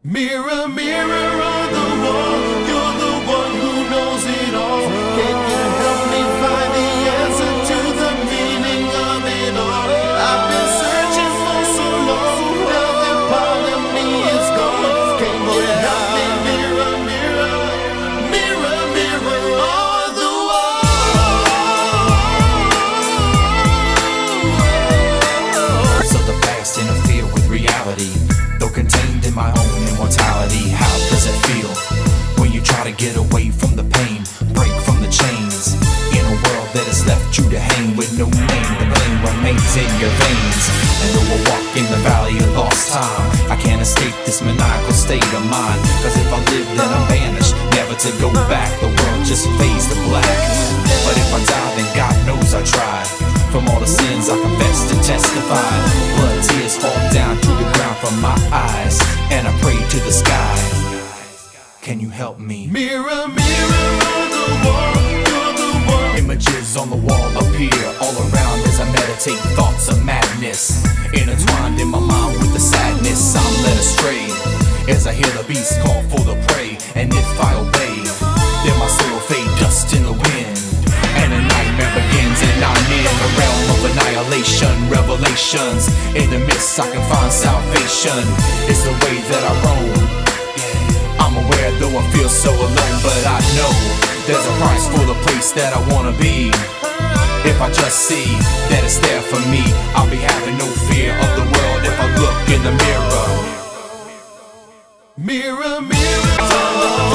Mirror, mirror on the wall, you're the one who knows it all. Can you help me find the answer to the meaning of it all? I've been searching for so long, now that part of me is gone. Can you help me? Mirror, mirror, mirror, mirror on the wall. So the past interfere with reality, though contained in my own immortality. How does it feel when you try to get away from the pain, break from the chains, in a world that has left you to hang with no name? The blame remains in your veins, and though I walk in the valley of lost time, I can't escape this maniacal state of mind. Cause if I live then I'm banished, never to go back. The world just fades to black. But if I die then God knows I tried. From all the sins I confessed and testified, blood tears fall down to the ground from my eyes, and I pray to the sky. Can you help me? Mirror, mirror on the wall, you're the one. Images on the wall appear all around as I meditate thoughts of madness, intertwined in my mind with the sadness. I'm led astray as I hear the beast call for the prey, and if I obey, then my soul will fade dust in the wind, and a nightmare begins, and I'm in a realm of annihilation. Revelations, in the midst I can find salvation. It's the way that I roam. I'm aware though I feel so alone, but I know there's a price for the place that I wanna be. If I just see that it's there for me, I'll be having no fear of the world if I look in the mirror. Mirror, mirror on the wall.